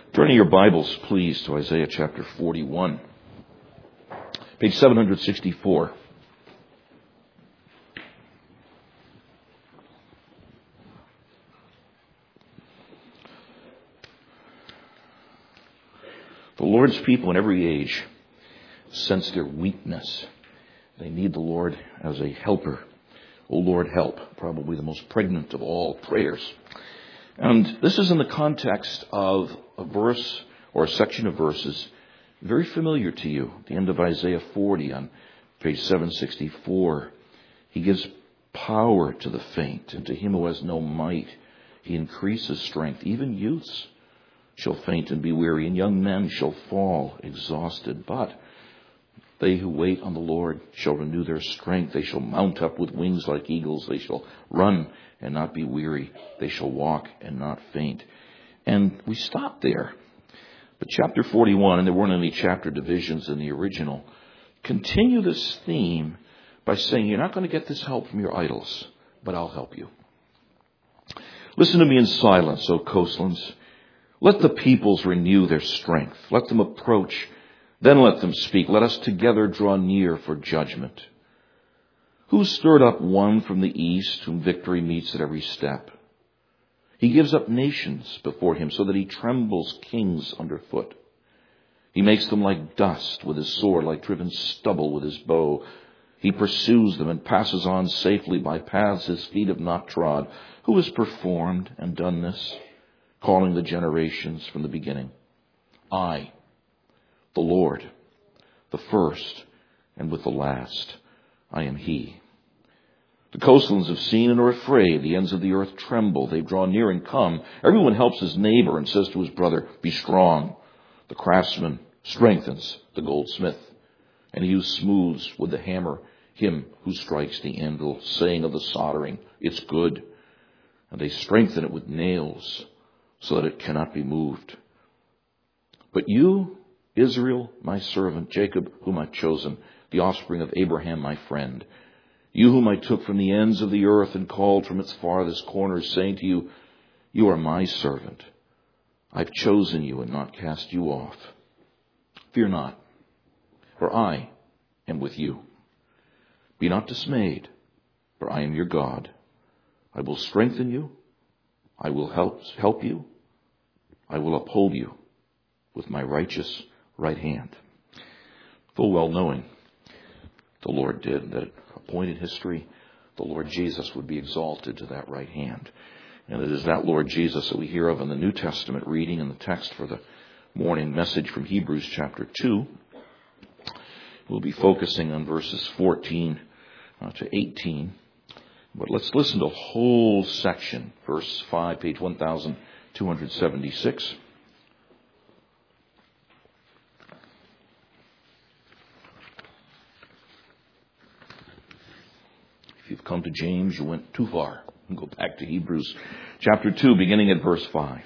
Turning your Bibles, please, to Isaiah chapter 41, page 764. The Lord's people in every age sense their weakness. They need the Lord as a helper. O Lord, help. Probably the most pregnant of all prayers. And this is in the context of a verse or a section of verses very familiar to you. At the end of Isaiah 40 on page 764. He gives power to the faint, and to him who has no might he increases strength. Even youths shall faint and be weary, and young men shall fall exhausted. But they who wait on the Lord shall renew their strength. They shall mount up with wings like eagles. They shall run and not be weary. They shall walk and not faint. And we stop there. But chapter 41, and there weren't any chapter divisions in the original, continue this theme by saying, you're not going to get this help from your idols, but I'll help you. Listen to me in silence, O coastlands. Let the peoples renew their strength. Let them approach, then let them speak. Let us together draw near for judgment. Who stirred up one from the east, whom victory meets at every step? He gives up nations before him, so that he trembles kings underfoot. He makes them like dust with his sword, like driven stubble with his bow. He pursues them and passes on safely by paths his feet have not trod. Who has performed and done this, calling the generations from the beginning? I, the Lord, the first, and with the last, I am he. The coastlands have seen and are afraid. The ends of the earth tremble. They draw near and come. Everyone helps his neighbor and says to his brother, be strong. The craftsman strengthens the goldsmith, and he who smooths with the hammer him who strikes the anvil, saying of the soldering, it's good. And they strengthen it with nails so that it cannot be moved. But you, Israel, my servant, Jacob, whom I've chosen, the offspring of Abraham, my friend, you whom I took from the ends of the earth and called from its farthest corners, saying to you, you are my servant. I've chosen you and not cast you off. Fear not, for I am with you. Be not dismayed, for I am your God. I will strengthen you. I will help you. I will uphold you with my righteous right hand. Full well knowing the Lord did that at a point in history, the Lord Jesus would be exalted to that right hand. And it is that Lord Jesus that we hear of in the New Testament reading in the text for the morning message from Hebrews chapter 2. We'll be focusing on verses 14 to 18. But let's listen to a whole section. Verse 5, page 1276. If you've come to James, you went too far. Go back to Hebrews chapter 2, beginning at verse 5.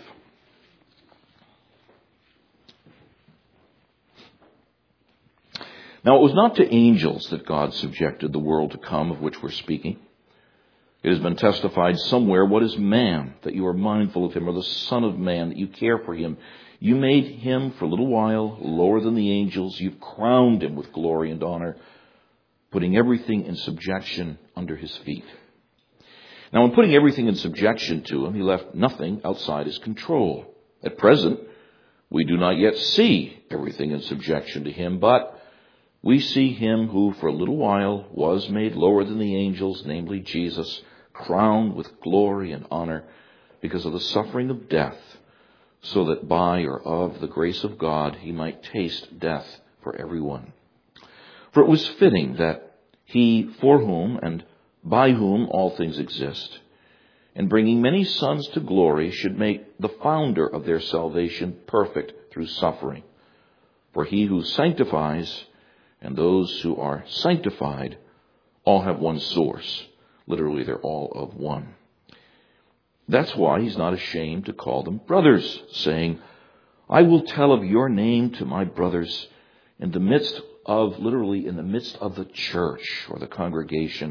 Now it was not to angels that God subjected the world to come, of which we're speaking. It has been testified somewhere, what is man, that you are mindful of him, or the son of man, that you care for him? You made him for a little while lower than the angels. You've crowned him with glory and honor, putting everything in subjection under his feet. Now, in putting everything in subjection to him, he left nothing outside his control. At present, we do not yet see everything in subjection to him, but we see him who for a little while was made lower than the angels, namely Jesus, crowned with glory and honor because of the suffering of death, so that by or of the grace of God he might taste death for everyone. For it was fitting that he, for whom and by whom all things exist, in bringing many sons to glory, should make the founder of their salvation perfect through suffering. For he who sanctifies and those who are sanctified all have one source. Literally, they're all of one. That's why he's not ashamed to call them brothers, saying, I will tell of your name to my brothers in the midst of the church or the congregation.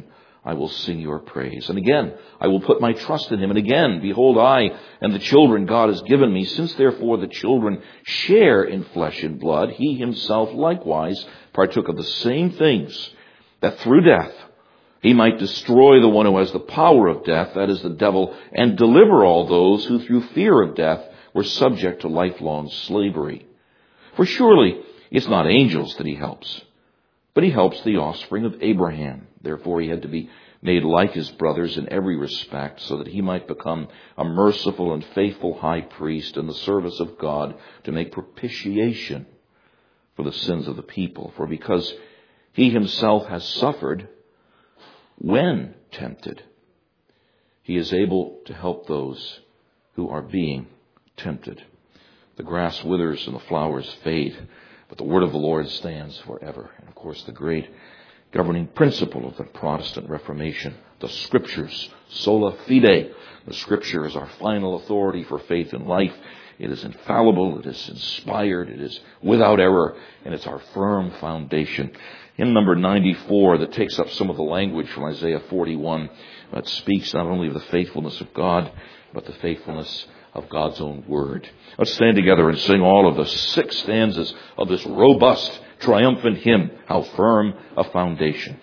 I will sing your praise. And again, I will put my trust in him. And again, behold, I and the children God has given me. Since therefore the children share in flesh and blood, he himself likewise partook of the same things, that through death he might destroy the one who has the power of death, that is the devil, and deliver all those who through fear of death were subject to lifelong slavery. For surely it's not angels that he helps, but he helps the offspring of Abraham. Therefore he had to be made like his brothers in every respect, so that he might become a merciful and faithful high priest in the service of God to make propitiation for the sins of the people. For because he himself has suffered when tempted, he is able to help those who are being tempted. The grass withers and the flowers fade, but the word of the Lord stands forever. And of course, the great governing principle of the Protestant Reformation, the Scriptures, sola fide. The Scripture is our final authority for faith and life. It is infallible, it is inspired, it is without error, and it's our firm foundation. Hymn number 94 that takes up some of the language from Isaiah 41 that speaks not only of the faithfulness of God, but the faithfulness of God's own word. Let's stand together and sing all of the 6 stanzas of this robust, triumphant hymn, How Firm a Foundation.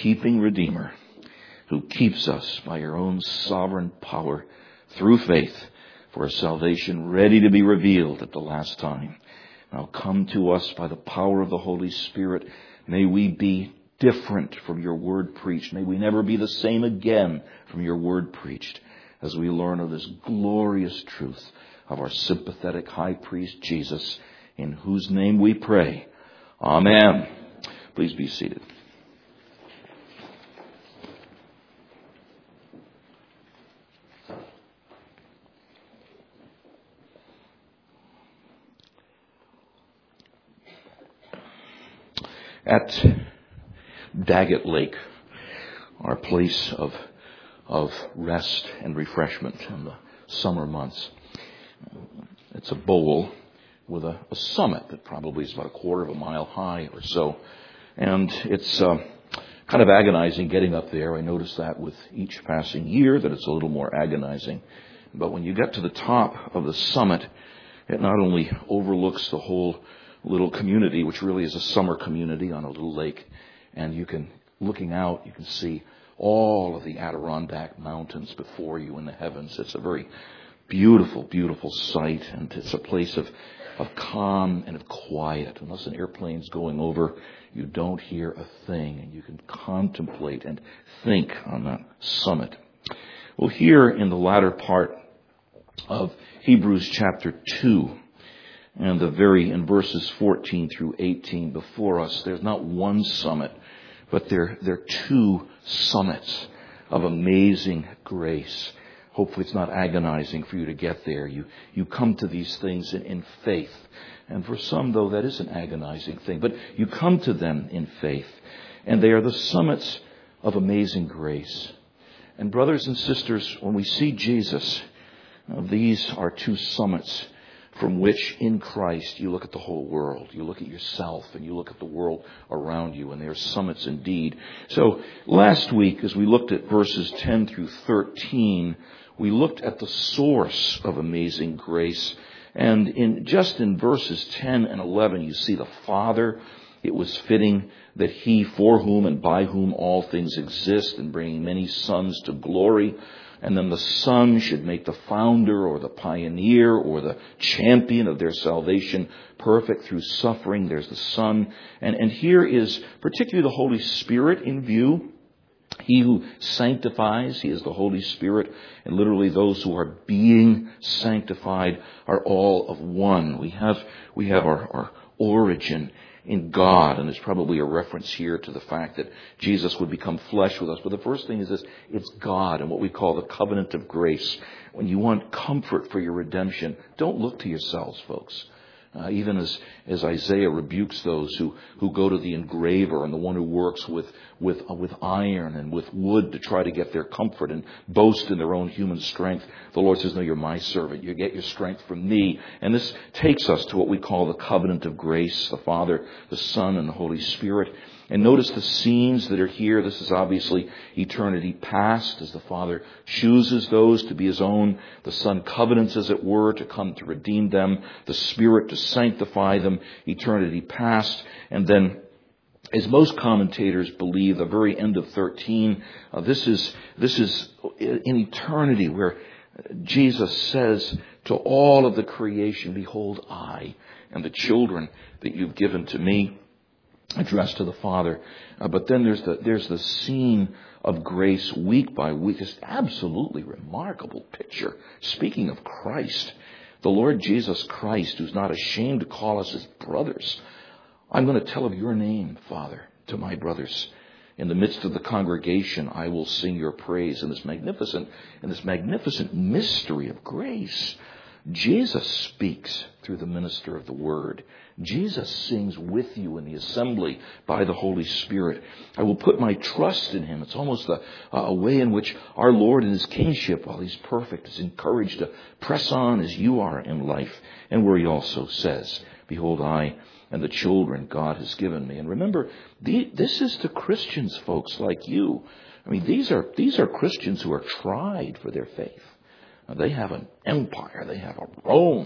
keeping Redeemer, who keeps us by your own sovereign power through faith for a salvation ready to be revealed at the last time. Now come to us by the power of the Holy Spirit. May we be different from your word preached. May we never be the same again from your word preached as we learn of this glorious truth of our sympathetic high priest Jesus, in whose name we pray. Amen. Please be seated. At Daggett Lake, our place of rest and refreshment in the summer months, it's a bowl with a summit that probably is about a quarter of a mile high or so. And it's kind of agonizing getting up there. I notice that with each passing year that it's a little more agonizing. But when you get to the top of the summit, it not only overlooks the whole little community, which really is a summer community on a little lake, and looking out, you can see all of the Adirondack Mountains before you in the heavens. It's a very beautiful, beautiful sight, and it's a place of calm and of quiet. Unless an airplane's going over, you don't hear a thing, and you can contemplate and think on that summit. Well, here in the latter part of Hebrews chapter 2, and in verses 14 through 18 before us, there's not one summit, but there are two summits of amazing grace. Hopefully it's not agonizing for you to get there. You come to these things in faith. And for some, though, that is an agonizing thing. But you come to them in faith. And they are the summits of amazing grace. And brothers and sisters, when we see Jesus, these are two summits from which in Christ you look at the whole world. You look at yourself and you look at the world around you, and they are summits indeed. So last week, as we looked at verses 10 through 13, we looked at the source of amazing grace. And in verses 10 and 11, you see the Father. It was fitting that He, for whom and by whom all things exist, and bringing many sons to glory. And then the Son should make the founder or the pioneer or the champion of their salvation perfect through suffering. There's the Son. And here is particularly the Holy Spirit in view. He who sanctifies, He is the Holy Spirit. And literally those who are being sanctified are all of one. We have our origin in God, and there's probably a reference here to the fact that Jesus would become flesh with us. But the first thing is this: it's God and what we call the covenant of grace. When you want comfort for your redemption, don't look to yourselves, folks. Even as Isaiah rebukes those who go to the engraver and the one who works with iron and with wood to try to get their comfort and boast in their own human strength, the Lord says, no, you're my servant. You get your strength from me. And this takes us to what we call the covenant of grace, the Father, the Son, and the Holy Spirit. And notice the scenes that are here. This is obviously eternity past, as the Father chooses those to be His own. The Son covenants, as it were, to come to redeem them. The Spirit to sanctify them. Eternity past. And then, as most commentators believe, the very end of 13, this is in eternity where Jesus says to all of the creation, behold, I and the children that you've given to me, addressed to the Father. But then there's the scene of grace week by week. It's absolutely remarkable picture. Speaking of Christ, the Lord Jesus Christ, who's not ashamed to call us His brothers. I'm going to tell of your name, Father, to my brothers. In the midst of the congregation, I will sing your praise. In this magnificent mystery of grace, Jesus speaks through the minister of the Word. Jesus sings with you in the assembly by the Holy Spirit. I will put my trust in Him. It's almost a way in which our Lord in His kingship, while He's perfect, is encouraged to press on as you are in life. And where He also says, behold, I and the children God has given me. And remember, this is to Christians, folks, like you. I mean, these are Christians who are tried for their faith. They have an empire. They have a Rome.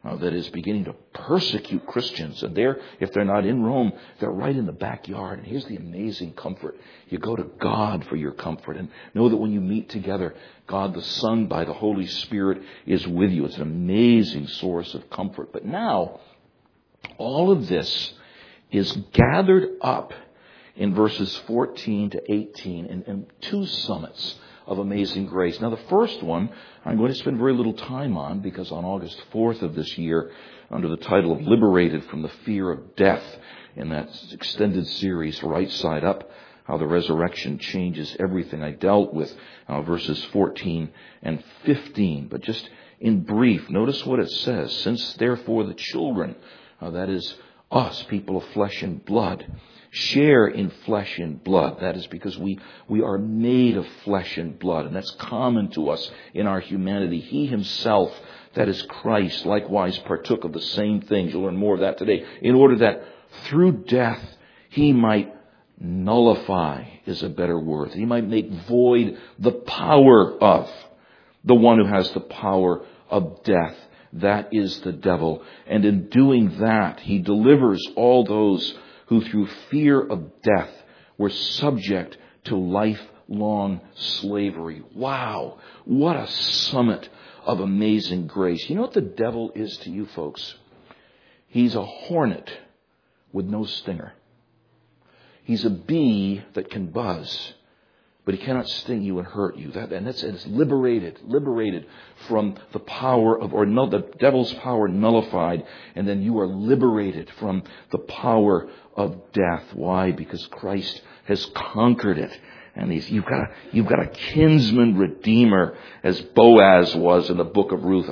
that is beginning to persecute Christians. And if they're not in Rome, they're right in the backyard. And here's the amazing comfort. You go to God for your comfort. And know that when you meet together, God the Son by the Holy Spirit is with you. It's an amazing source of comfort. But now, all of this is gathered up in verses 14 to 18 in two summits of amazing grace. Now, the first one I'm going to spend very little time on, because on August 4th of this year, under the title of Liberated from the Fear of Death, in that extended series, Right Side Up, how the resurrection changes everything, I dealt with verses 14 and 15. But just in brief, notice what it says. Since therefore the children, that is us, people of flesh and blood, share in flesh and blood. That is because we are made of flesh and blood, and that's common to us in our humanity. He himself, that is Christ, likewise partook of the same things. You'll learn more of that today. In order that through death he might nullify, is a better word. He might make void the power of the one who has the power of death. That is the devil. And in doing that, he delivers all those who through fear of death were subject to lifelong slavery. Wow, what a summit of amazing grace. You know what the devil is to you folks? He's a hornet with no stinger. He's a bee that can buzz, but he cannot sting you and hurt you. It's liberated from the power of, or no, the devil's power nullified, and then you are liberated from the power of death. Why? Because Christ has conquered it. And you've got a kinsman redeemer, as Boaz was in the book of Ruth,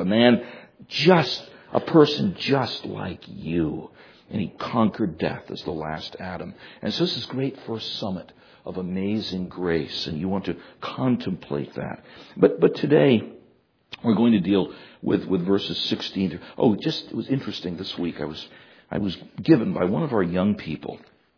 a person just like you. And he conquered death as the last Adam. And so this is great first summit of amazing grace, and you want to contemplate that. But today we're going to deal with verses 16 to, it was interesting this week. I was given by one of our young people.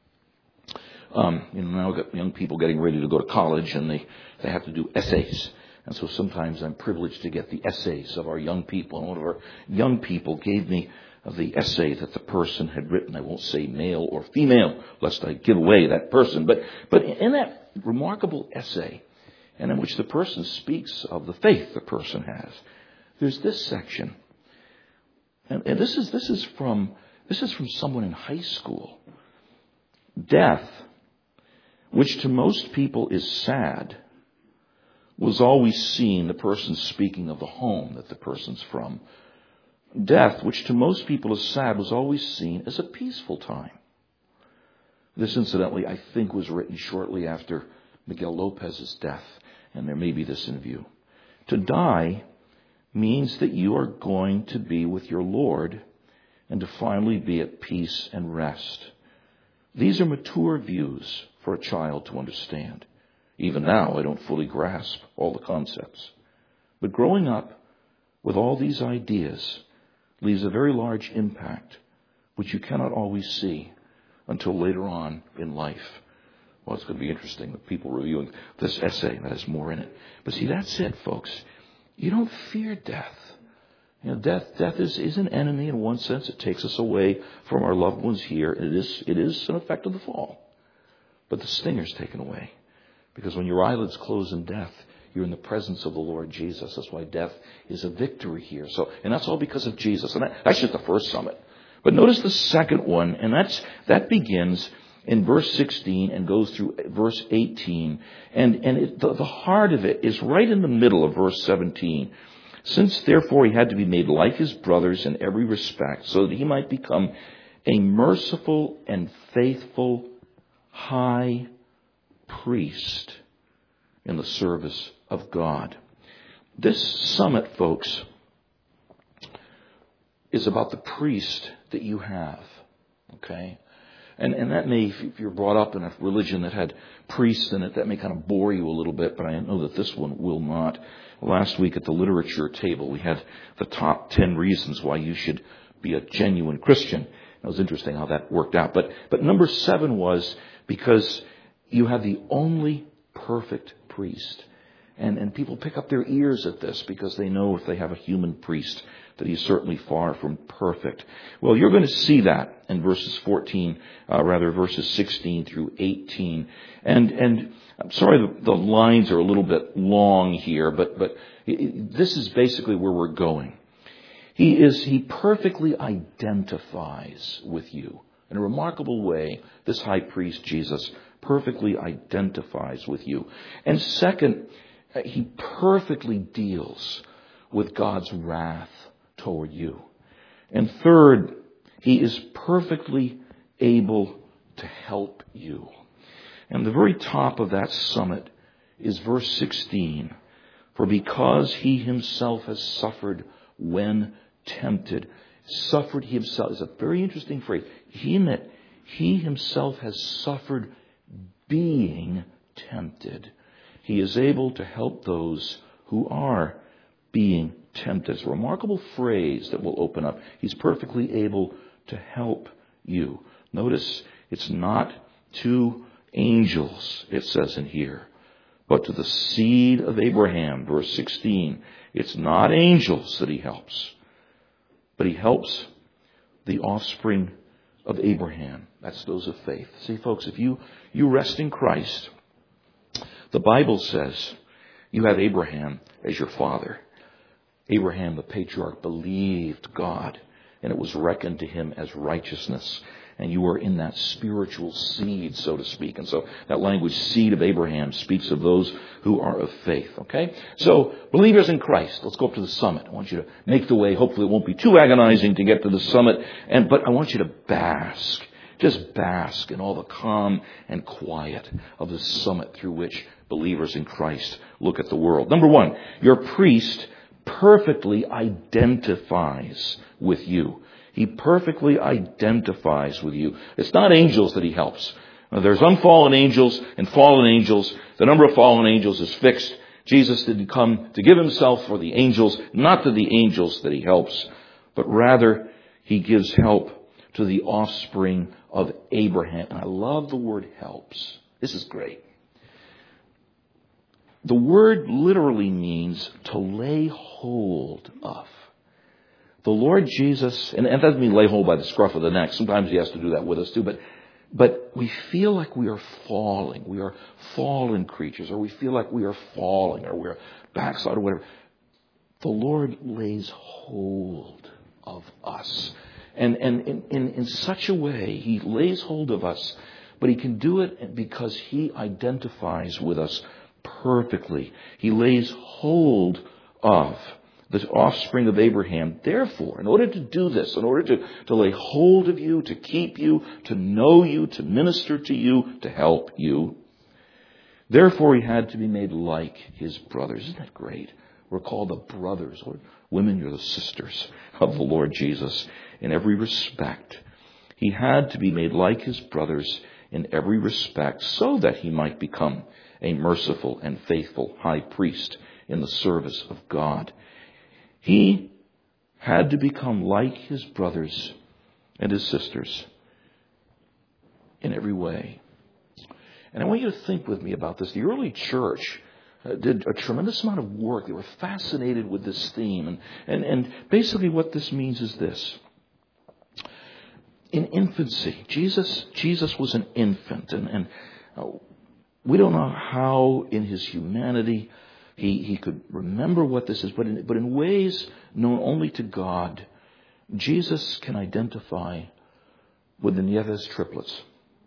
Now we've got young people getting ready to go to college, and they have to do essays. And so sometimes I'm privileged to get the essays of our young people. And one of our young people gave me the essay that the person had written. I won't say male or female, lest I give away that person. But in that remarkable essay, and in which the person speaks of the faith the person has, there's this section. And this is from someone in high school. Death, which to most people is sad, was always seen, the person speaking of the home that the person's from, death, which to most people is sad, was always seen as a peaceful time. This, incidentally, I think was written shortly after Miguel Lopez's death, and there may be this in view. To die means that you are going to be with your Lord and to finally be at peace and rest. These are mature views for a child to understand. Even now, I don't fully grasp all the concepts. But growing up with all these ideas leaves a very large impact, which you cannot always see until later on in life. Well, it's going to be interesting with people reviewing this essay. That has more in it. But see, that's it, folks. You don't fear death. Death is an enemy in one sense. It takes us away from our loved ones here. It is an effect of the fall. But the stinger's taken away. Because when your eyelids close in death, you're in the presence of the Lord Jesus. That's why death is a victory here. And that's all because of Jesus. And that's just the first summit. But notice the second one, and that begins in verse 16 and goes through verse 18. And the heart of it is right in the middle of verse 17. Since therefore he had to be made like his brothers in every respect, so that he might become a merciful and faithful high priest in the service of God. This summit, folks, is about the priest that you have. Okay? And that may, if you're brought up in a religion that had priests in it, that may kind of bore you a little bit, but I know that this one will not. Last week at the literature table, we had the top 10 reasons why you should be a genuine Christian. It was interesting how that worked out. But number 7 was because you have the only perfect priest. And people pick up their ears at this because they know if they have a human priest, that he's certainly far from perfect. Well, you're going to see that in verses 16 through 18. And I'm sorry the lines are a little bit long here, but this is basically where we're going. He perfectly identifies with you. In a remarkable way, this high priest, Jesus, perfectly identifies with you. And second, he perfectly deals with God's wrath toward you. And third, he is perfectly able to help you. And the very top of that summit is verse 16. For because he himself has suffered when tempted. Suffered he himself is a very interesting phrase. He himself has suffered being tempted. He is able to help those who are being tempted. It's a remarkable phrase that will open up. He's perfectly able to help you. Notice it's not to angels, it says in here, but to the seed of Abraham. Verse 16. It's not angels that he helps, but he helps the offspring of Abraham. That's those of faith. See, folks, if you rest in Christ, the Bible says you have Abraham as your father. Abraham, the patriarch, believed God, and it was reckoned to him as righteousness. And you are in that spiritual seed, so to speak. And so that language, seed of Abraham, speaks of those who are of faith. Okay? So, believers in Christ, let's go up to the summit. I want you to make the way. Hopefully it won't be too agonizing to get to the summit. But I want you to bask. Just bask in all the calm and quiet of the summit through which believers in Christ look at the world. Number one, your priest perfectly identifies with you. He perfectly identifies with you. It's not angels that he helps. There's unfallen angels and fallen angels. The number of fallen angels is fixed. Jesus didn't come to give himself for the angels, not to the angels that he helps, but rather he gives help to the offspring of Abraham. And I love the word helps. This is great. The word literally means to lay hold of. The Lord Jesus, and that doesn't mean lay hold by the scruff of the neck. Sometimes he has to do that with us too. But we feel like we are falling. We are fallen creatures, or we feel like we are falling, or we're backslide, or whatever. The Lord lays hold of us. And in such a way, he lays hold of us, but he can do it because he identifies with us perfectly. He lays hold of the offspring of Abraham. Therefore, in order to do this, in order to lay hold of you, to keep you, to know you, to minister to you, to help you, therefore he had to be made like his brothers. Isn't that great? We're called the brothers. Women, you're the sisters of the Lord Jesus in every respect. He had to be made like his brothers in every respect so that he might become a merciful and faithful high priest in the service of God. He had to become like his brothers and his sisters in every way. And I want you to think with me about this. The early church did a tremendous amount of work. They were fascinated with this theme. And basically what this means is this. In infancy, Jesus was an infant. And we don't know how in his humanity he could remember what this is, but in ways known only to God, Jesus can identify with the Nieves triplets.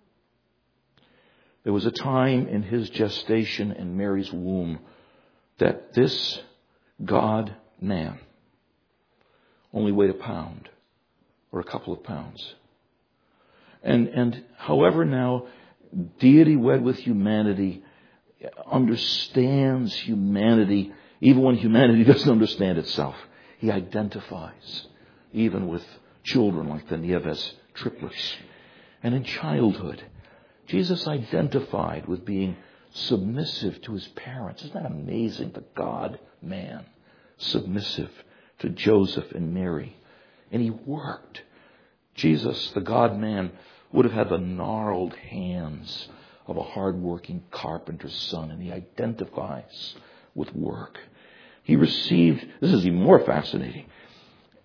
There was a time in his gestation in Mary's womb that this God-man only weighed a pound or a couple of pounds. And however now deity wed with humanity understands humanity, even when humanity doesn't understand itself. He identifies, even with children like the Nieves triplets. And in childhood, Jesus identified with being submissive to his parents. Isn't that amazing? The God-man, submissive to Joseph and Mary. And he worked. Jesus, the God-man, would have had the gnarled hands of a hard-working carpenter's son, and he identifies with work. He received, this is even more fascinating,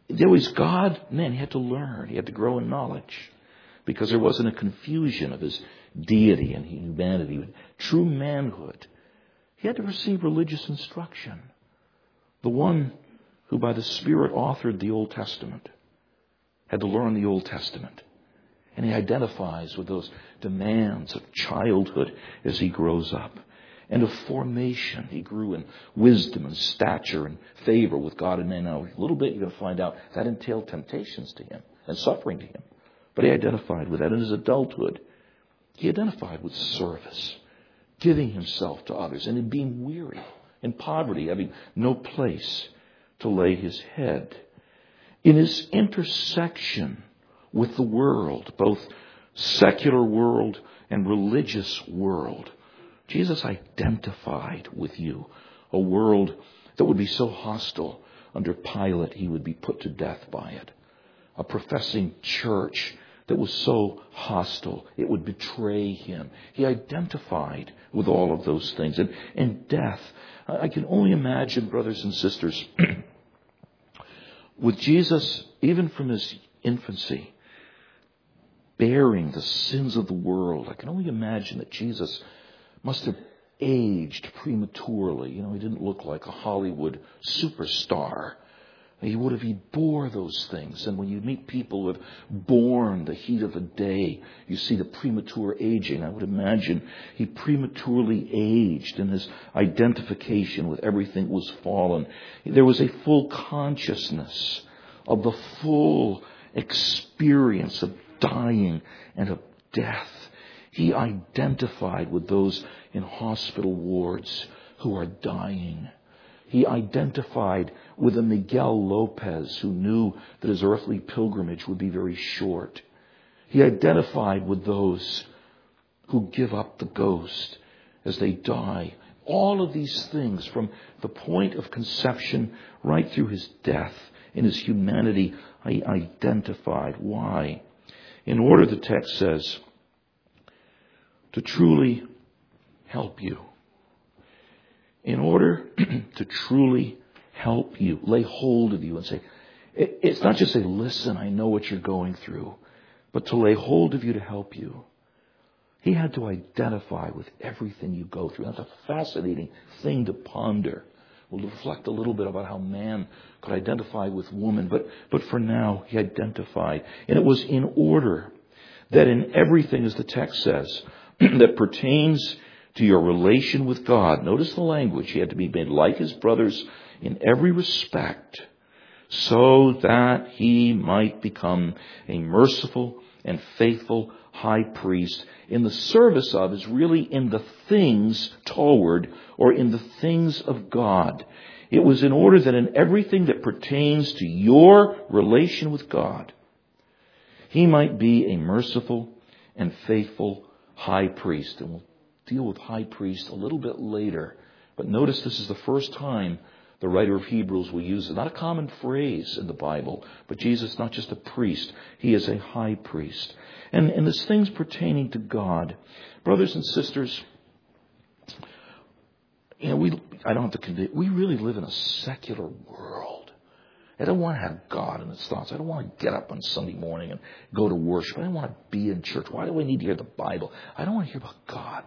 There was God, man, he had to learn. He had to grow in knowledge because there wasn't a confusion of his deity and humanity. True manhood. He had to receive religious instruction. The one who by the Spirit authored the Old Testament had to learn the Old Testament. And he identifies with those demands of childhood as he grows up. And of formation. He grew in wisdom and stature and favor with God and man. Now, a little bit you're going to find out that entailed temptations to him and suffering to him. But he identified with that. In his adulthood, he identified with service, giving himself to others, and in being weary, in poverty, having no place to lay his head. In his intersection with the world, both secular world and religious world, Jesus identified with you, a world that would be so hostile. Under Pilate, he would be put to death by it. A professing church that was so hostile, it would betray him. He identified with all of those things. And death, I can only imagine, brothers and sisters, with Jesus, even from his infancy, bearing the sins of the world. I can only imagine that Jesus must have aged prematurely. He didn't look like a Hollywood superstar. He bore those things. And when you meet people who have borne the heat of a day, you see the premature aging. I would imagine he prematurely aged in his identification with everything that was fallen. There was a full consciousness of the full experience of dying and of death. He identified with those in hospital wards who are dying. He identified with a Miguel Lopez who knew that his earthly pilgrimage would be very short. He identified with those who give up the ghost as they die. All of these things from the point of conception right through his death in his humanity, he identified. Why? In order, the text says, to truly help you. In order to truly help you, lay hold of you and say, it's not just say, listen, I know what you're going through, but to lay hold of you to help you. He had to identify with everything you go through. That's a fascinating thing to ponder. We'll reflect a little bit about how man could identify with woman, but for now, he identified. And it was in order that in everything, as the text says, that pertains to your relation with God. Notice the language. He had to be made like his brothers in every respect so that he might become a merciful and faithful high priest in the service of is really in the things toward or in the things of God. It was in order that in everything that pertains to your relation with God, he might be a merciful and faithful high priest. And we'll deal with high priest a little bit later. But notice this is the first time the writer of Hebrews will use it. Not a common phrase in the Bible, but Jesus, not just a priest, he is a high priest. And there's things pertaining to God. Brothers and sisters, I don't have to convince, we really live in a secular world. I don't want to have God in its thoughts. I don't want to get up on Sunday morning and go to worship. I don't want to be in church. Why do I need to hear the Bible? I don't want to hear about God.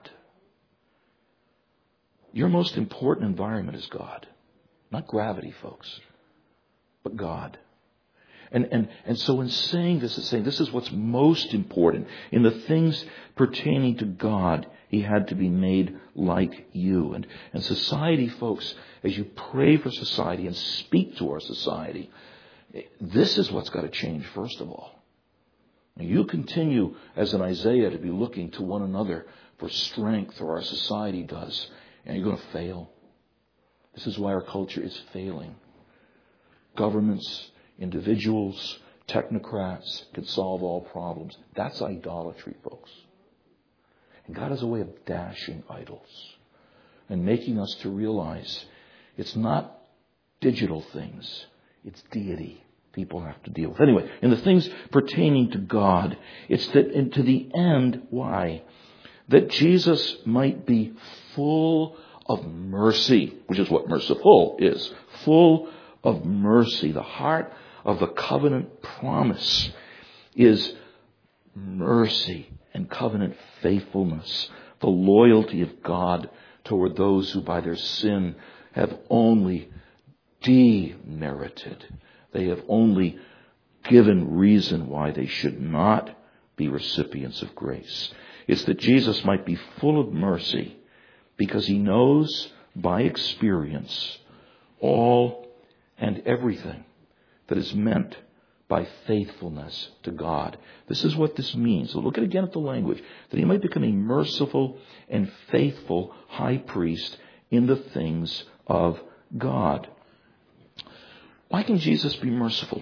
Your most important environment is God. Not gravity, folks, but God. And so in saying this, it's saying this is what's most important. In the things pertaining to God, he had to be made like you. And society, folks, as you pray for society and speak to our society, this is what's got to change first of all. You continue, as in Isaiah, to be looking to one another for strength, or our society does, and you're going to fail. This is why our culture is failing. Governments, individuals, technocrats can solve all problems. That's idolatry, folks. And God has a way of dashing idols and making us to realize it's not digital things, it's deity people have to deal with. Anyway, in the things pertaining to God, it's that and to the end, why? That Jesus might be full of mercy, which is what merciful is. Full of mercy. The heart of the covenant promise is mercy and covenant faithfulness, the loyalty of God toward those who by their sin have only demerited. They have only given reason why they should not be recipients of grace. It's that Jesus might be full of mercy because he knows by experience all and everything that is meant by faithfulness to God. This is what this means. So look again at the language. That he might become a merciful and faithful high priest in the things of God. Why can Jesus be merciful?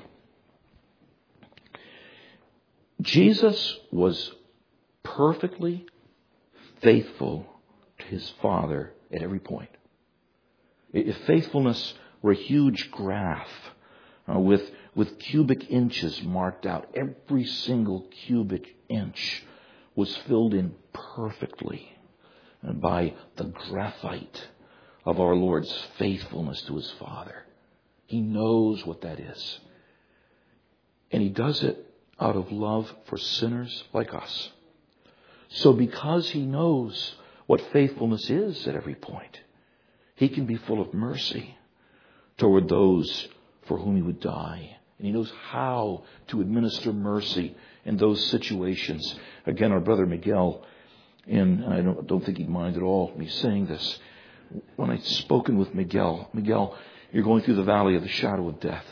Jesus was perfectly faithful to his Father at every point. If faithfulness were a huge graph with cubic inches marked out, every single cubic inch was filled in perfectly by the graphite of our Lord's faithfulness to his Father. He knows what that is. And he does it out of love for sinners like us. So because he knows what faithfulness is at every point, he can be full of mercy toward those for whom he would die. And he knows how to administer mercy in those situations. Again, our brother Miguel, and I don't think he'd mind at all me saying this, when I'd spoken with Miguel, you're going through the valley of the shadow of death.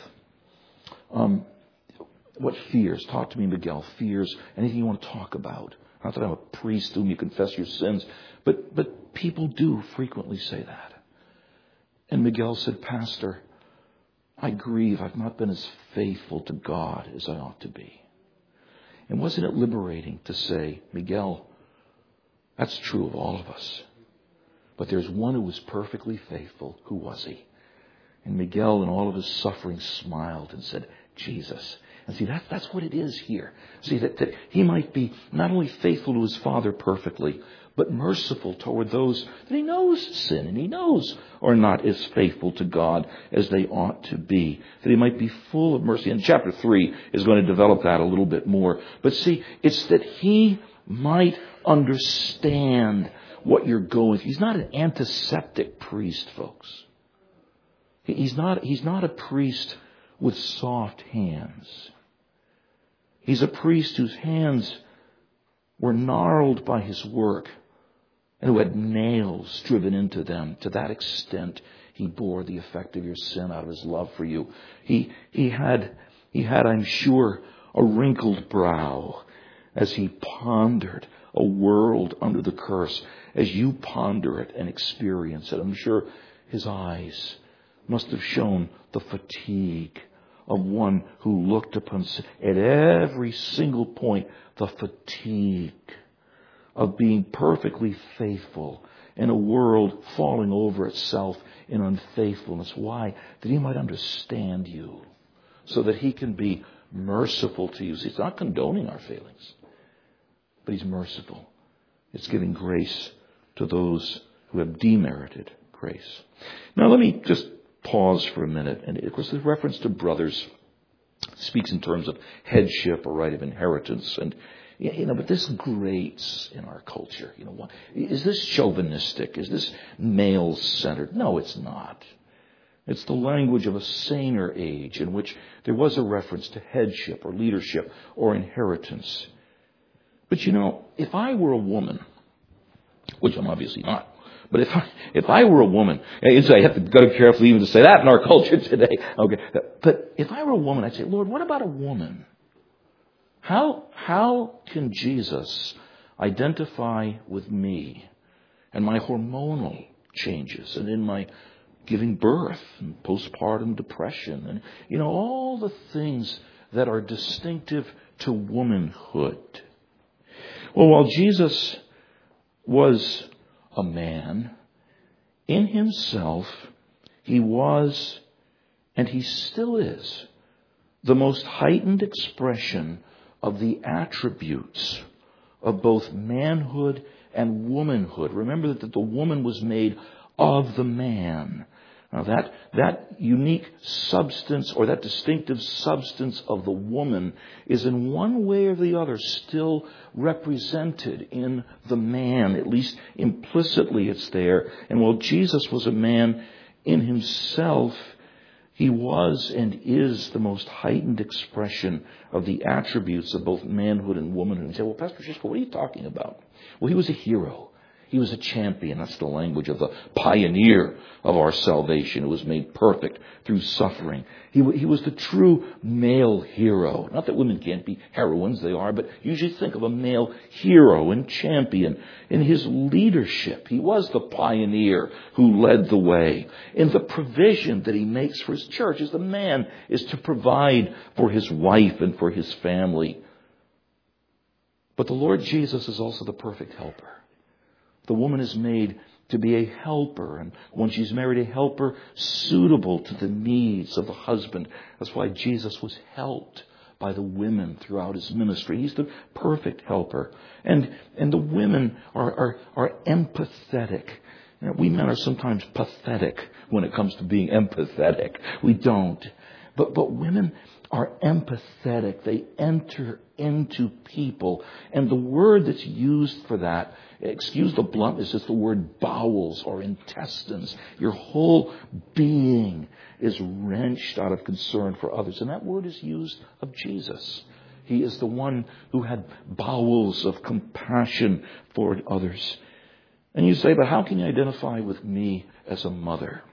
What fears? Talk to me, Miguel. Fears, anything you want to talk about. Not that I'm a priest to whom you confess your sins, but people do frequently say that. And Miguel said, Pastor, I grieve I've not been as faithful to God as I ought to be. And wasn't it liberating to say, Miguel, that's true of all of us. But there's one who was perfectly faithful. Who was he? And Miguel, in all of his suffering, smiled and said, Jesus. And see, that's what it is here. See, that he might be not only faithful to his Father perfectly, but merciful toward those that he knows sin and he knows are not as faithful to God as they ought to be. That he might be full of mercy. And chapter 3 is going to develop that a little bit more. But see, it's that he might understand what you're going through. He's not an antiseptic priest, folks. He's not a priest with soft hands. He's a priest whose hands were gnarled by his work and who had nails driven into them. To that extent, he bore the effect of your sin out of his love for you. He had, I'm sure, a wrinkled brow as he pondered a world under the curse. As you ponder it and experience it, I'm sure his eyes must have shown the fatigue of one who looked upon sin. At every single point, the fatigue of being perfectly faithful in a world falling over itself in unfaithfulness. Why? That he might understand you, so that he can be merciful to you. He's not condoning our failings, but he's merciful. It's giving grace to those who have demerited grace. Now let me just pause for a minute. And of course, the reference to brothers speaks in terms of headship or right of inheritance. And, but this grates in our culture. Is this chauvinistic? Is this male-centered? No, it's not. It's the language of a saner age in which there was a reference to headship or leadership or inheritance. But if I were a woman, which I'm obviously not, but if I were a woman, I have to go carefully even to say that in our culture today. Okay, but if I were a woman, I'd say, Lord, what about a woman? How can Jesus identify with me and my hormonal changes and in my giving birth and postpartum depression and all the things that are distinctive to womanhood? Well, while Jesus was a man, in himself, he was, and he still is, the most heightened expression of the attributes of both manhood and womanhood. Remember that the woman was made of the man. Now that unique substance or that distinctive substance of the woman is in one way or the other still represented in the man. At least implicitly it's there. And while Jesus was a man in himself, he was and is the most heightened expression of the attributes of both manhood and womanhood. And you say, well, Pastor Shishko, what are you talking about? Well, he was a hero. He was a champion. That's the language of the pioneer of our salvation who was made perfect through suffering. He was the true male hero. Not that women can't be heroines, they are, but usually think of a male hero and champion. In his leadership, he was the pioneer who led the way. In the provision that he makes for his church, as the man is to provide for his wife and for his family. But the Lord Jesus is also the perfect helper. The woman is made to be a helper, and when she's married, a helper suitable to the needs of the husband. That's why Jesus was helped by the women throughout his ministry. He's the perfect helper. And the women are empathetic. You know, we men are sometimes pathetic when it comes to being empathetic. We don't. But women are empathetic. They enter into people. And the word that's used for that, excuse the bluntness, is the word bowels or intestines. Your whole being is wrenched out of concern for others. And that word is used of Jesus. He is the one who had bowels of compassion for others. And you say, but how can you identify with me as a mother?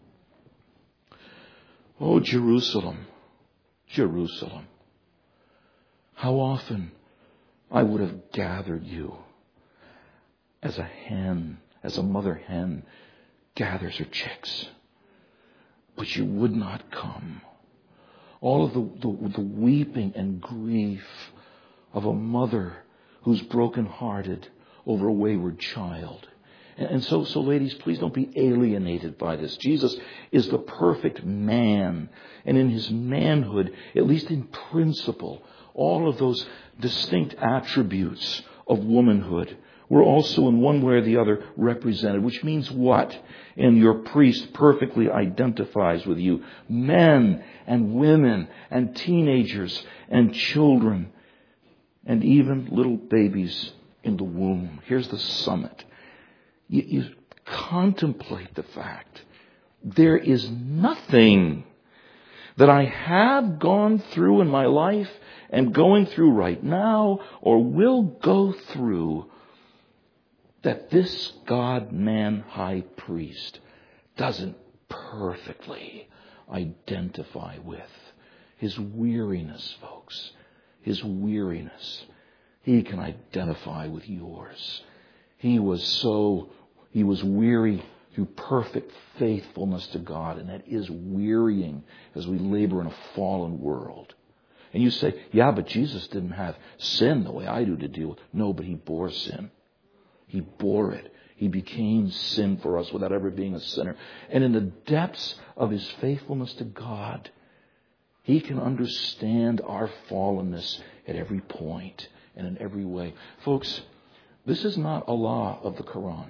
Oh, Jerusalem, Jerusalem. How often I would have gathered you as a hen, as a mother hen gathers her chicks. But you would not come. All of the weeping and grief of a mother who's brokenhearted over a wayward child. And so ladies, please don't be alienated by this. Jesus is the perfect man. And in his manhood, at least in principle, all of those distinct attributes of womanhood were also in one way or the other represented. Which means what? And your priest perfectly identifies with you. Men and women and teenagers and children and even little babies in the womb. Here's the summit. You contemplate the fact there is nothing that I have gone through in my life and going through right now or will go through that this God-man high priest doesn't perfectly identify with. His weariness, folks, his weariness. He can identify with yours. He was weary through perfect faithfulness to God, and that is wearying as we labor in a fallen world. And you say, yeah, but Jesus didn't have sin the way I do to deal with. No, but he bore sin. He bore it. He became sin for us without ever being a sinner. And in the depths of his faithfulness to God, he can understand our fallenness at every point and in every way. Folks, this is not a law of the Quran.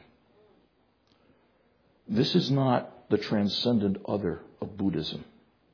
This is not the transcendent other of Buddhism.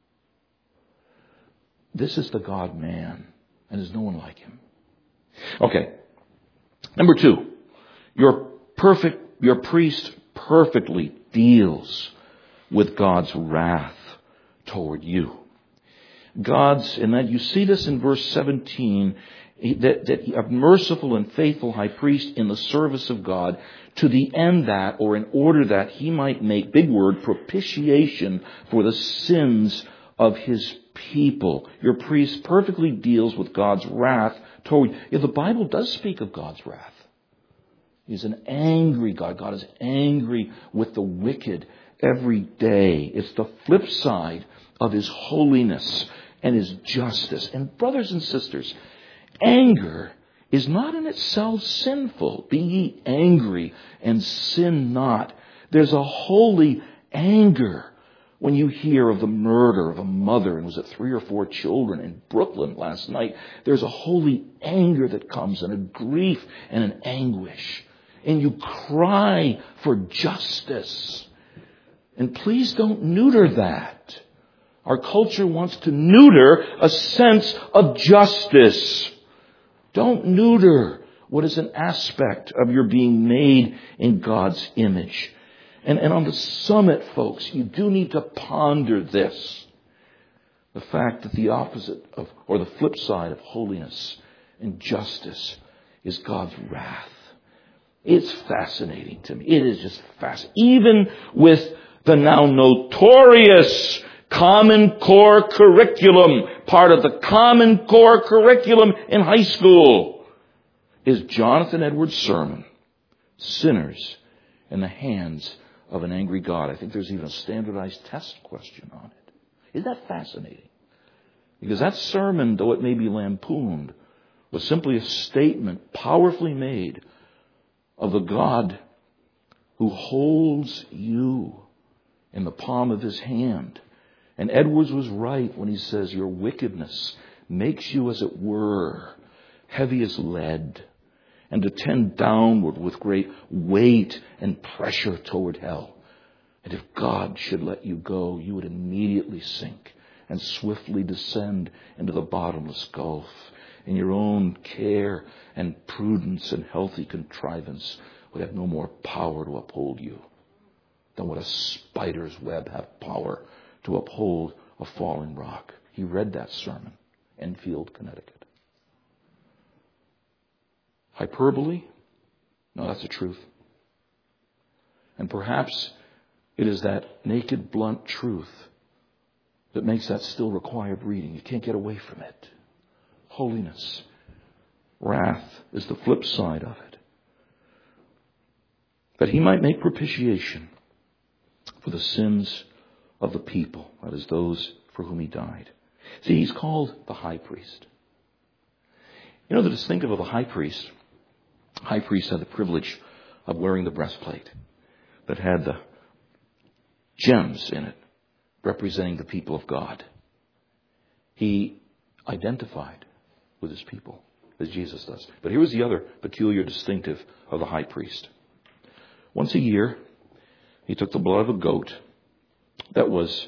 This is the God-man, and there's no one like him. Okay. Number 2, your priest perfectly deals with God's wrath toward you. And that you see this in verse 17, that a merciful and faithful high priest in the service of God, to the end that, or in order that he might make, big word, propitiation for the sins of his people. Your priest perfectly deals with God's wrath toward you. Yeah, the Bible does speak of God's wrath. He's an angry God. God is angry with the wicked every day. It's the flip side of his holiness and his justice. And brothers and sisters, anger is not in itself sinful. Be ye angry and sin not. There's a holy anger when you hear of the murder of a mother, and was it 3 or 4 children in Brooklyn last night. There's a holy anger that comes, and a grief and an anguish. And you cry for justice. And please don't neuter that. Our culture wants to neuter a sense of justice. Don't neuter what is an aspect of your being made in God's image. And on the summit, folks, you do need to ponder this. The fact that the opposite of, or the flip side of holiness and justice is God's wrath. It's fascinating to me. It is just fascinating. Even with the now notorious Common Core curriculum, part of the Common Core curriculum in high school, is Jonathan Edwards' sermon, Sinners in the Hands of an Angry God. I think there's even a standardized test question on it. Isn't that fascinating? Because that sermon, though it may be lampooned, was simply a statement powerfully made of the God who holds you in the palm of his hand. And Edwards was right when he says your wickedness makes you, as it were, heavy as lead, and to tend downward with great weight and pressure toward hell. And if God should let you go, you would immediately sink and swiftly descend into the bottomless gulf. And your own care and prudence and healthy contrivance would have no more power to uphold you than what a spider's web have power to uphold a falling rock. He read that sermon, Enfield, Connecticut. Hyperbole? No, that's the truth. And perhaps it is that naked, blunt truth that makes that still required reading. You can't get away from it. Holiness. Wrath is the flip side of it. That he might make propitiation for the sins of the people, that is, those for whom he died. See, he's called the high priest. You know, the distinctive of a high priest had the privilege of wearing the breastplate that had the gems in it representing the people of God. He identified with his people, as Jesus does. But here was the other peculiar distinctive of the high priest. Once a year, he took the blood of a goat that was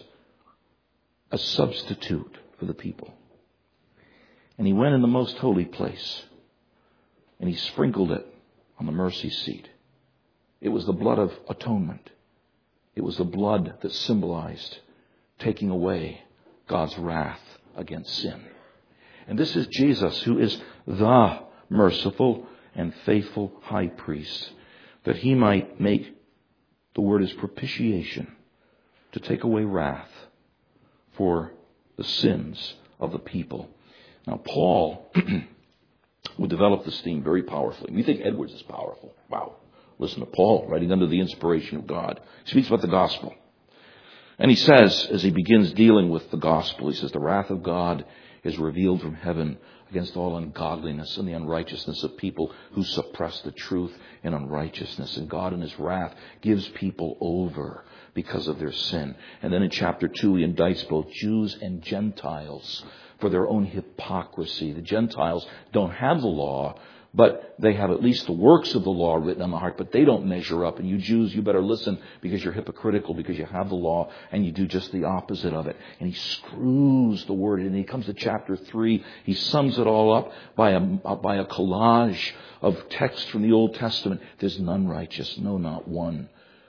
a substitute for the people. And he went in the most holy place and he sprinkled it on the mercy seat. It was the blood of atonement. It was the blood that symbolized taking away God's wrath against sin. And this is Jesus, who is the merciful and faithful high priest, that he might make, the word is propitiation, to take away wrath for the sins of the people. Now, Paul would develop this theme very powerfully. We think Edwards is powerful. Wow. Listen to Paul, writing under the inspiration of God. He speaks about the gospel. And he says, as he begins dealing with the gospel, he says, the wrath of God is revealed from heaven against all ungodliness and the unrighteousness of people who suppress the truth in unrighteousness. And God in his wrath gives people over because of their sin. And then in chapter 2, he indicts both Jews and Gentiles for their own hypocrisy. The Gentiles don't have the law, but they have at least the works of the law written on the heart, but they don't measure up. And you Jews, you better listen because you're hypocritical, because you have the law and you do just the opposite of it. And he screws the word in. And he comes to chapter 3. He sums it all up by a collage of texts from the Old Testament. There's none righteous, no, not one.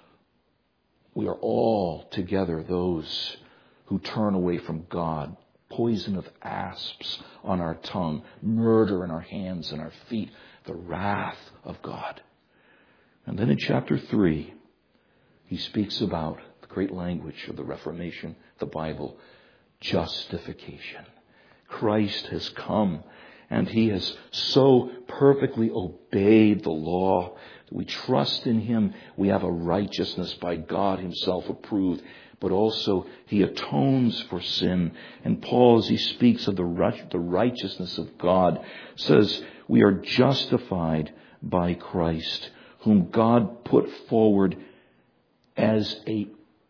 We are all together those who turn away from God. Poison of asps on our tongue, murder in our hands and our feet, the wrath of God. And then in chapter 3, he speaks about the great language of the Reformation, the Bible, justification. Christ has come and he has so perfectly obeyed the law that we trust in him. We have a righteousness by God himself approved. But also he atones for sin. And Paul, as he speaks of the righteousness of God, says we are justified by Christ, whom God put forward as a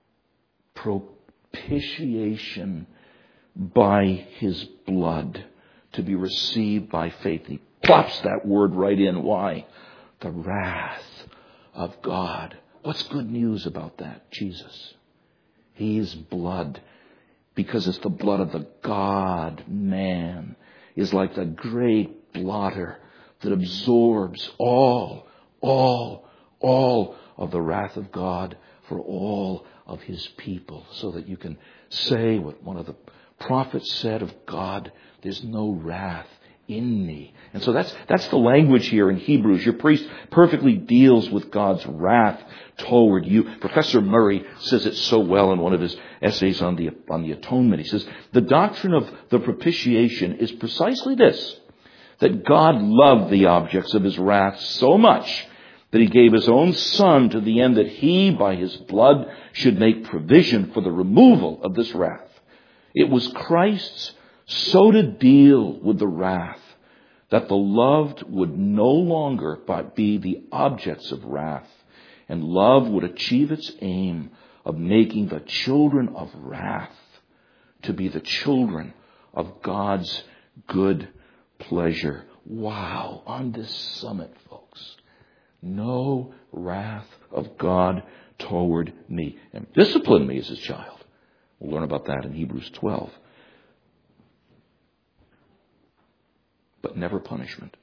propitiation by his blood to be received by faith. He plops that word right in. Why? The wrath of God. What's good news about that? Jesus. His blood, because it's the blood of the God-man, is like the great blotter that absorbs all of the wrath of God for all of His people, so that you can say what one of the prophets said of God, there's no wrath in me. And so that's the language here in Hebrews. Your priest perfectly deals with God's wrath toward you. Professor Murray says it so well in one of his essays on the atonement. He says, the doctrine of the propitiation is precisely this, that God loved the objects of His wrath so much that He gave His own Son to the end that He, by His blood, should make provision for the removal of this wrath. It was Christ's so to deal with the wrath that the loved would no longer be the objects of wrath, and love would achieve its aim of making the children of wrath to be the children of God's good pleasure. Wow, on this summit, folks, no wrath of God toward me. And discipline me as His child. We'll learn about that in Hebrews 12. But never punishment.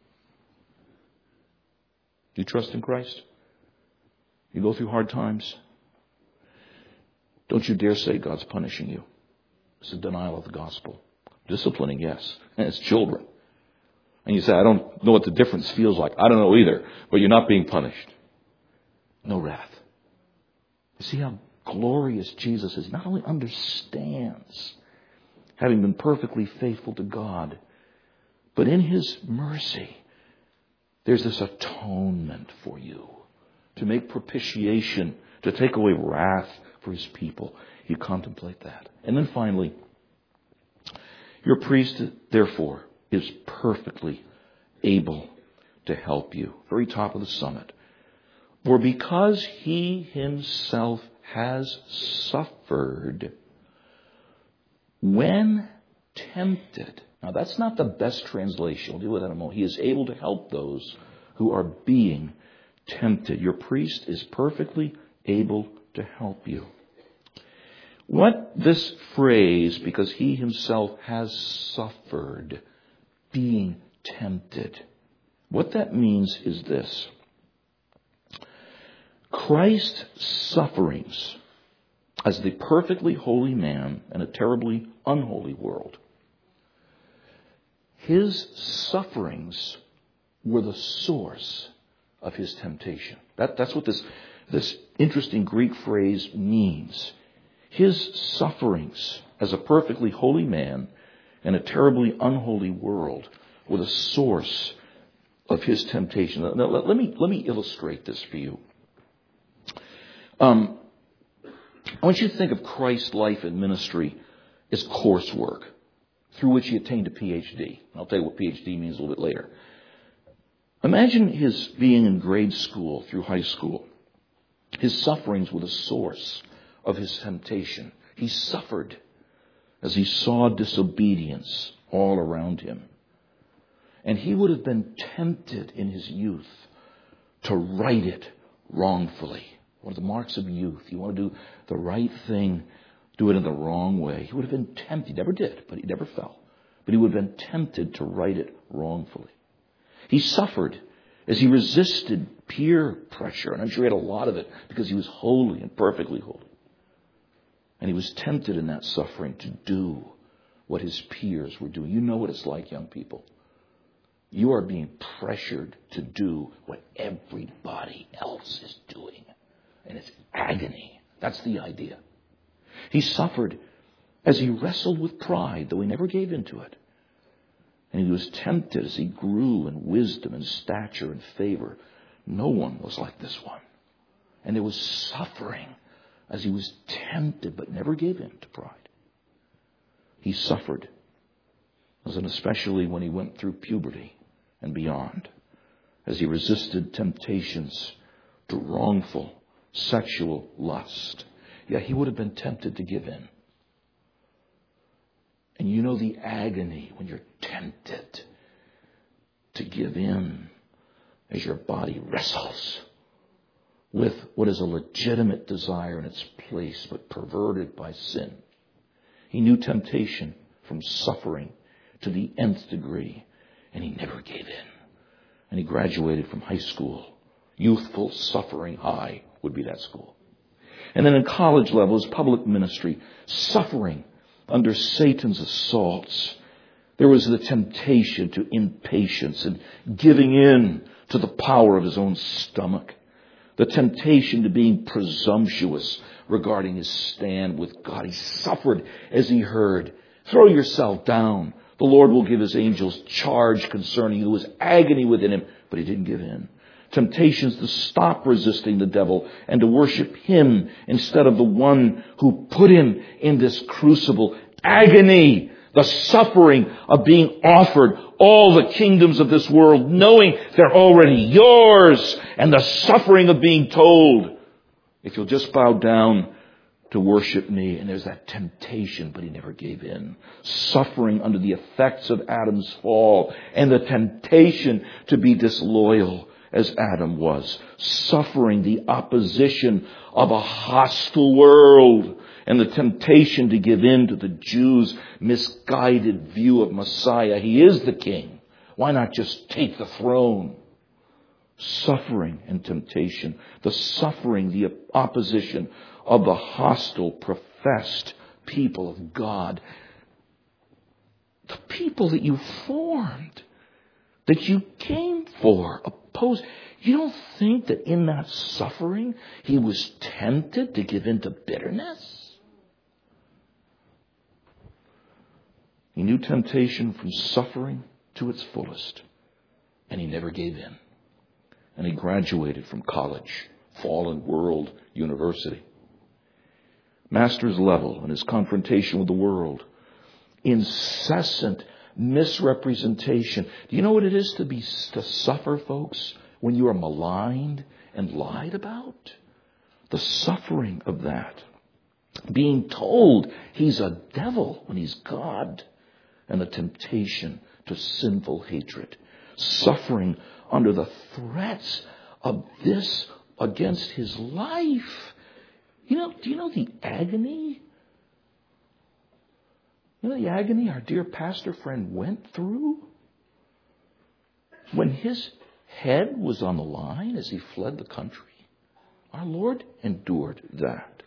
You trust in Christ? You go through hard times? Don't you dare say God's punishing you. It's a denial of the gospel. Disciplining, yes, as children. And you say, I don't know what the difference feels like. I don't know either. But you're not being punished. No wrath. You see how glorious Jesus is. He not only understands, having been perfectly faithful to God, but in His mercy, there's this atonement for you to make propitiation, to take away wrath for His people. You contemplate that. And then finally, your priest, therefore, is perfectly able to help you. Very top of the summit. For because He Himself has suffered when tempted. Now, that's not the best translation. We'll deal with that in a moment. He is able to help those who are being tempted. Your priest is perfectly able to help you. What this phrase, because He Himself has suffered being tempted, what that means is this. Christ's sufferings as the perfectly holy man in a terribly unholy world, His sufferings were the source of His temptation. That's what this interesting Greek phrase means. His sufferings as a perfectly holy man in a terribly unholy world were the source of His temptation. Now, let me illustrate this for you. I want you to think of Christ's life and ministry as coursework through which He attained a PhD. I'll tell you what PhD means a little bit later. Imagine His being in grade school through high school. His sufferings were the source of His temptation. He suffered as He saw disobedience all around Him. And He would have been tempted in His youth to right it wrongfully. One of the marks of youth. You want to do the right thing, do it in the wrong way. He would have been tempted. He never did, but he never fell. But he would have been tempted to right it wrongfully. He suffered as he resisted peer pressure. And I'm sure he had a lot of it because he was holy and perfectly holy. And he was tempted in that suffering to do what his peers were doing. You know what it's like, young people. You are being pressured to do what everybody else is doing. And it's agony. That's the idea. He suffered as he wrestled with pride, though he never gave into it. And he was tempted as he grew in wisdom and stature and favor. No one was like this one. And there was suffering as he was tempted, but never gave in to pride. He suffered, and especially when he went through puberty and beyond, as he resisted temptations to wrongful sexual lust. Yeah, he would have been tempted to give in. And you know the agony when you're tempted to give in as your body wrestles with what is a legitimate desire in its place, but perverted by sin. He knew temptation from suffering to the nth degree, and he never gave in. And he graduated from high school. Youthful Suffering High would be that school. And then in college level, his public ministry, suffering under Satan's assaults. There was the temptation to impatience and giving in to the power of his own stomach. The temptation to being presumptuous regarding his stand with God. He suffered as he heard, "Throw yourself down. The Lord will give his angels charge concerning you." There was agony within him, but he didn't give in. Temptations to stop resisting the devil and to worship him instead of the one who put him in this crucible. Agony, the suffering of being offered all the kingdoms of this world, knowing they're already yours, and the suffering of being told, "If you'll just bow down to worship me." And there's that temptation, but he never gave in. Suffering under the effects of Adam's fall and the temptation to be disloyal as Adam was. Suffering the opposition of a hostile world and the temptation to give in to the Jews' misguided view of Messiah. He is the king. Why not just take the throne? Suffering and temptation. The suffering, the opposition of the hostile, professed people of God. The people that you formed, that you came for, opposed. You don't think that in that suffering he was tempted to give in to bitterness? He knew temptation from suffering to its fullest, and he never gave in. And he graduated from college, Fallen World University. Master's level in his confrontation with the world. Incessant misrepresentation. Do you know what it is to suffer, folks, when you are maligned and lied about? The suffering of that. Being told he's a devil when he's God. And the temptation to sinful hatred. Suffering under the threats of this against his life. Do you know the agony? You know the agony our dear pastor friend went through? When his head was on the line as he fled the country. Our Lord endured that.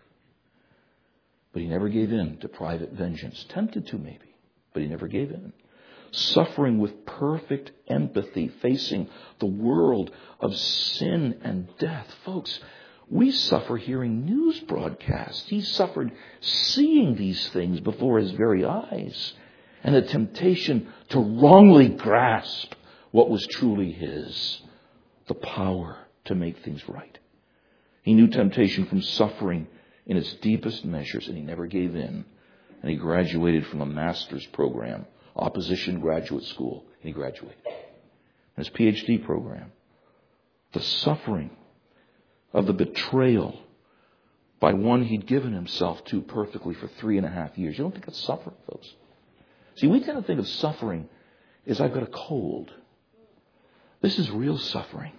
But he never gave in to private vengeance. Tempted to maybe, but he never gave in. Suffering with perfect empathy, facing the world of sin and death. Folks, we suffer hearing news broadcasts. He suffered seeing these things before his very eyes. And the temptation to wrongly grasp what was truly his. The power to make things right. He knew temptation from suffering in its deepest measures, and he never gave in. And he graduated from a master's program, opposition graduate school, and he graduated. And his PhD program. The suffering of the betrayal by one he'd given himself to perfectly for 3.5 years. You don't think it's suffering, folks? See, we tend to think of suffering as I've got a cold. This is real suffering.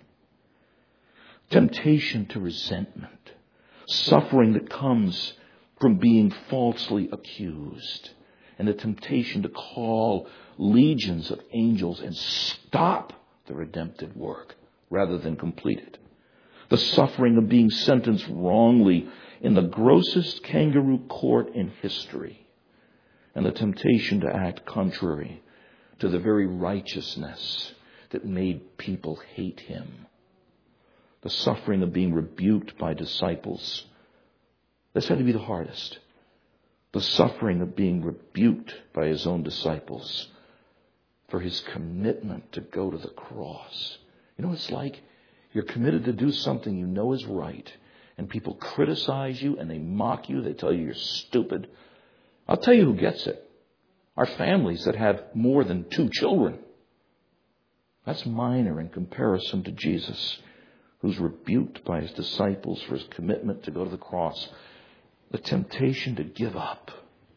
Temptation to resentment. Suffering that comes from being falsely accused. And the temptation to call legions of angels and stop the redemptive work rather than complete it. The suffering of being sentenced wrongly in the grossest kangaroo court in history. And the temptation to act contrary to the very righteousness that made people hate him. The suffering of being rebuked by disciples. This had to be the hardest. The suffering of being rebuked by his own disciples for his commitment to go to the cross. You know what it's like? You're committed to do something you know is right, and people criticize you and they mock you. They tell you you're stupid. I'll tell you who gets it. Our families that have more than 2 children. That's minor in comparison to Jesus, who's rebuked by his disciples for his commitment to go to the cross. The temptation to give up.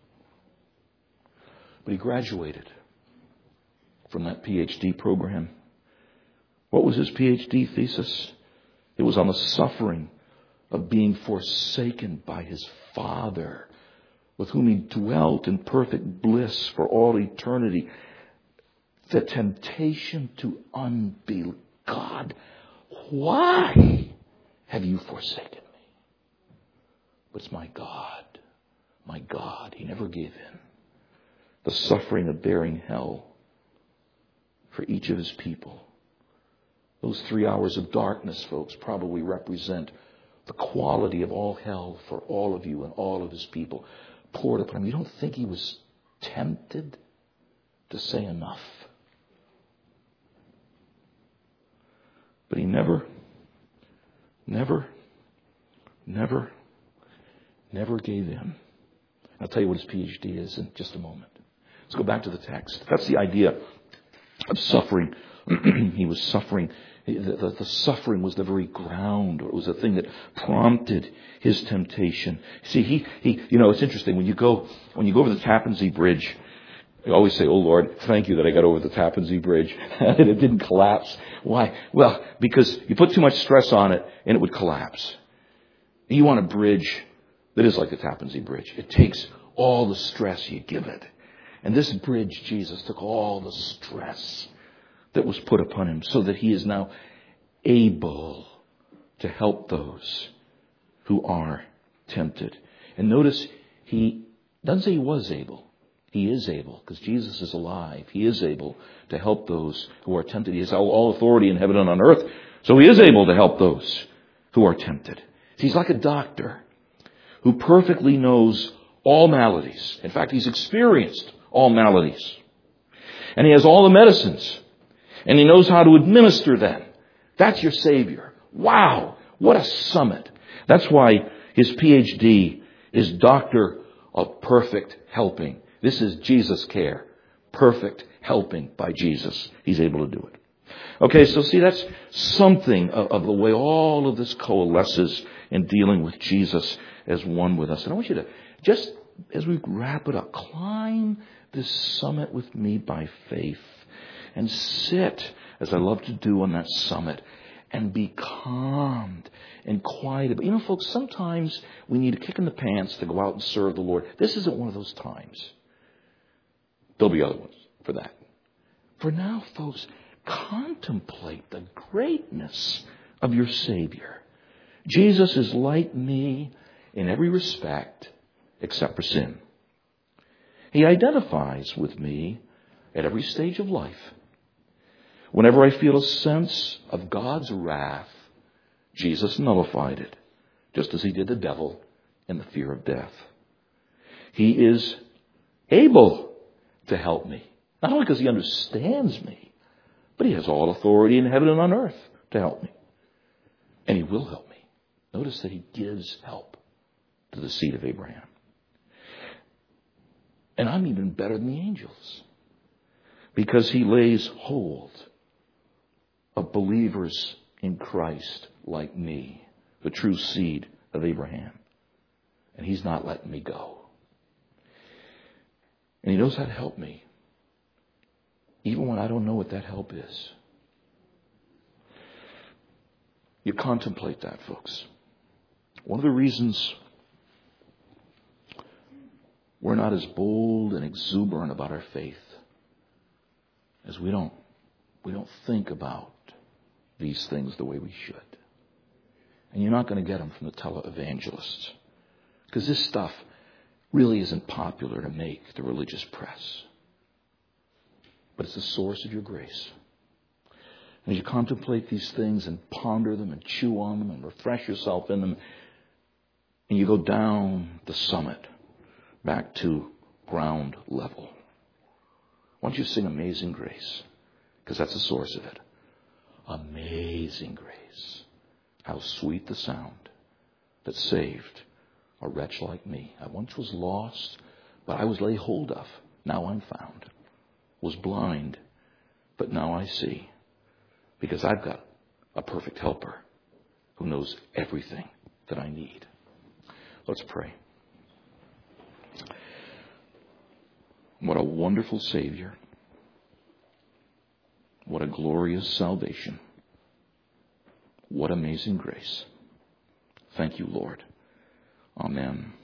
But he graduated from that PhD program. What was his PhD thesis? It was on the suffering of being forsaken by his Father, with whom he dwelt in perfect bliss for all eternity. The temptation to unbelieve. God, why have you forsaken me? But it's my God. My God. He never gave in. The suffering of bearing hell for each of his people. Those 3 hours of darkness, folks, probably represent the quality of all hell for all of you and all of his people poured upon him. You don't think he was tempted to say enough? But he never gave in. I'll tell you what his PhD is in just a moment. Let's go back to the text. That's the idea of suffering. He was suffering. The suffering was the very ground, or it was the thing that prompted his temptation. See, it's interesting when you go over the Tappan Zee Bridge. I always say, "Oh Lord, thank you that I got over the Tappan Zee Bridge and it didn't collapse." Why? Well, because you put too much stress on it and it would collapse. You want a bridge that is like the Tappan Zee Bridge. It takes all the stress you give it. And this bridge, Jesus took all the stress that was put upon him so that he is now able to help those who are tempted. And notice he doesn't say he was able. He is able, because Jesus is alive. He is able to help those who are tempted. He has all authority in heaven and on earth. So he is able to help those who are tempted. He's like a doctor who perfectly knows all maladies. In fact, he's experienced all maladies. And he has all the medicines. And he knows how to administer them. That's your Savior. Wow, what a summit. That's why his PhD is Doctor of Perfect Helping. This is Jesus Care. Perfect helping by Jesus. He's able to do it. Okay, so see, that's something of the way all of this coalesces in dealing with Jesus as one with us. And I want you to, just as we wrap it up, climb this summit with me by faith and sit, as I love to do on that summit, and be calmed and quiet. But folks, sometimes we need a kick in the pants to go out and serve the Lord. This isn't one of those times. There'll be other ones for that. For now, folks, contemplate the greatness of your Savior. Jesus is like me in every respect except for sin. He identifies with me at every stage of life. Whenever I feel a sense of God's wrath, Jesus nullified it, just as he did the devil in the fear of death. He is able to help me, not only because he understands me, but he has all authority in heaven and on earth to help me. And he will help me. Notice that he gives help to the seed of Abraham. And I'm even better than the angels, because he lays hold of believers in Christ like me, the true seed of Abraham. And he's not letting me go. And he knows how to help me, even when I don't know what that help is. You contemplate that, folks. One of the reasons we're not as bold and exuberant about our faith is we don't think about these things the way we should. And you're not going to get them from the televangelists, because this stuff really isn't popular to make the religious press. But it's the source of your grace. And as you contemplate these things and ponder them and chew on them and refresh yourself in them, and you go down the summit back to ground level, why don't you sing Amazing Grace? Because that's the source of it. Amazing grace. How sweet the sound that saved a wretch like me. I once was lost, but I was laid hold of. Now I'm found. Was blind, but now I see. Because I've got a perfect helper who knows everything that I need. Let's pray. What a wonderful Savior. What a glorious salvation. What amazing grace. Thank you, Lord. Amen.